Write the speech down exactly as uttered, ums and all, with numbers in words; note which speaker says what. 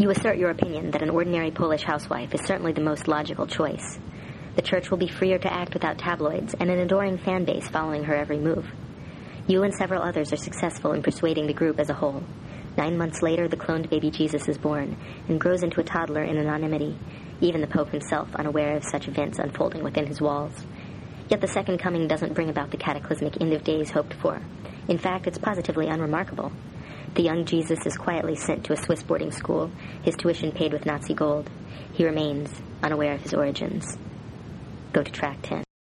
Speaker 1: You assert your opinion that an ordinary Polish housewife is certainly the most logical choice. The church will be freer to act without tabloids and an adoring fan base following her every move. You and several others are successful in persuading the group as a whole. Nine months later, the cloned baby Jesus is born and grows into a toddler in anonymity, even the Pope himself unaware of such events unfolding within his walls. Yet the Second Coming doesn't bring about the cataclysmic end of days hoped for. In fact, it's positively unremarkable. The young Jesus is quietly sent to a Swiss boarding school, his tuition paid with Nazi gold. He remains unaware of his origins. Go to track ten.